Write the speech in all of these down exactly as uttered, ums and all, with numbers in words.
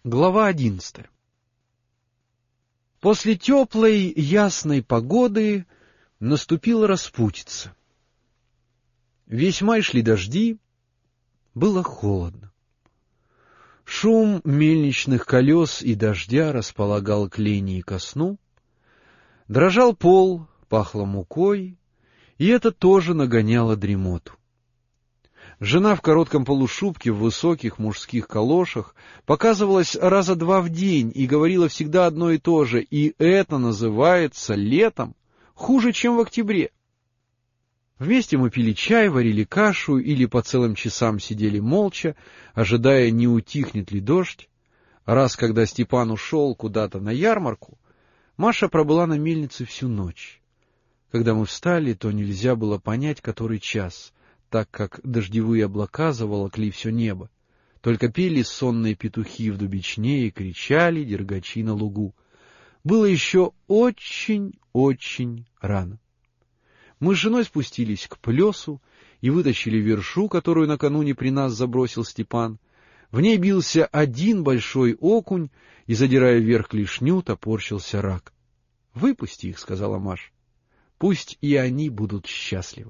Глава одиннадцатая. После теплой, ясной погоды наступила распутица. Весь май шли дожди, было холодно. Шум мельничных колес и дождя располагал к лени и ко сну. Дрожал пол, пахло мукой, и это тоже нагоняло дремоту. Жена в коротком полушубке, в высоких мужских калошах, показывалась раза два в день и говорила всегда одно и то же, и это называется летом хуже, чем в октябре. Вместе мы пили чай, варили кашу или по целым часам сидели молча, ожидая, не утихнет ли дождь. Раз, когда Степан ушел куда-то на ярмарку, Маша пробыла на мельнице всю ночь. Когда мы встали, то нельзя было понять, который час, так как дождевые облака заволокли все небо. Только пели сонные петухи в дубичне и кричали дергачи на лугу. Было еще очень-очень рано. Мы с женой спустились к плесу и вытащили вершу, которую накануне при нас забросил Степан. В ней бился один большой окунь, и, задирая вверх клешню, топорщился рак. — Выпусти их, — сказала Маша. — Пусть и они будут счастливы.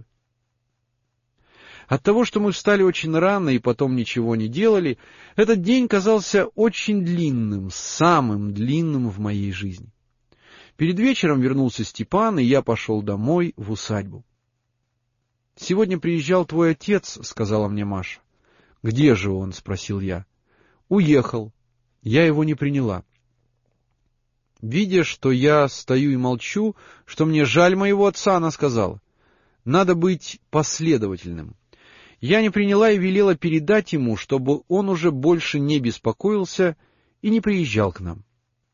От того, что мы встали очень рано и потом ничего не делали, этот день казался очень длинным, самым длинным в моей жизни. Перед вечером вернулся Степан, и я пошел домой, в усадьбу. — Сегодня приезжал твой отец, — сказала мне Маша. — Где же он? — спросил я. — Уехал. Я его не приняла. Видя, что я стою и молчу, что мне жаль моего отца, она сказала: — Надо быть последовательным. Я не приняла и велела передать ему, чтобы он уже больше не беспокоился и не приезжал к нам.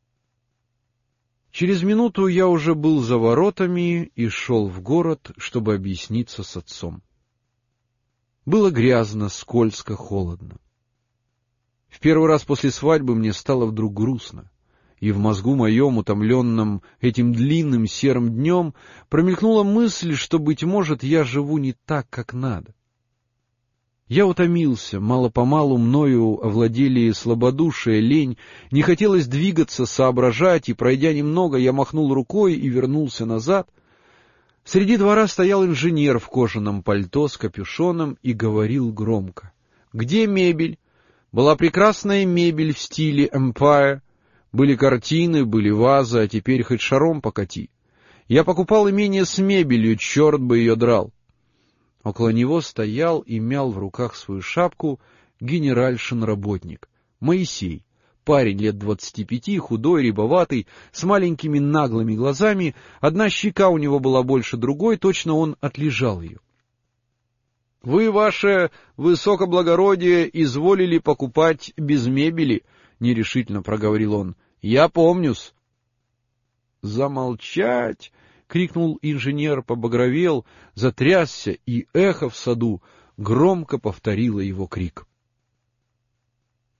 Через минуту я уже был за воротами и шел в город, чтобы объясниться с отцом. Было грязно, скользко, холодно. В первый раз после свадьбы мне стало вдруг грустно, и в мозгу моем, утомленном этим длинным серым днем, промелькнула мысль, что, быть может, я живу не так, как надо. Я утомился, мало-помалу мною овладели слабодушие, лень, не хотелось двигаться, соображать, и, пройдя немного, я махнул рукой и вернулся назад. Среди двора стоял инженер в кожаном пальто с капюшоном и говорил громко: — Где мебель? Была прекрасная мебель в стиле Empire. Были картины, были вазы, а теперь хоть шаром покати. Я покупал имение с мебелью, черт бы ее драл. Около него стоял и мял в руках свою шапку генеральшин работник, Моисей, парень лет двадцати пяти, худой, рябоватый, с маленькими наглыми глазами, одна щека у него была больше другой, точно он отлежал ее. — Вы, ваше высокоблагородие, изволили покупать без мебели, — нерешительно проговорил он. — Я помню-с. — Замолчать! — крикнул инженер, побагровел, затрясся, и эхо в саду громко повторило его крик.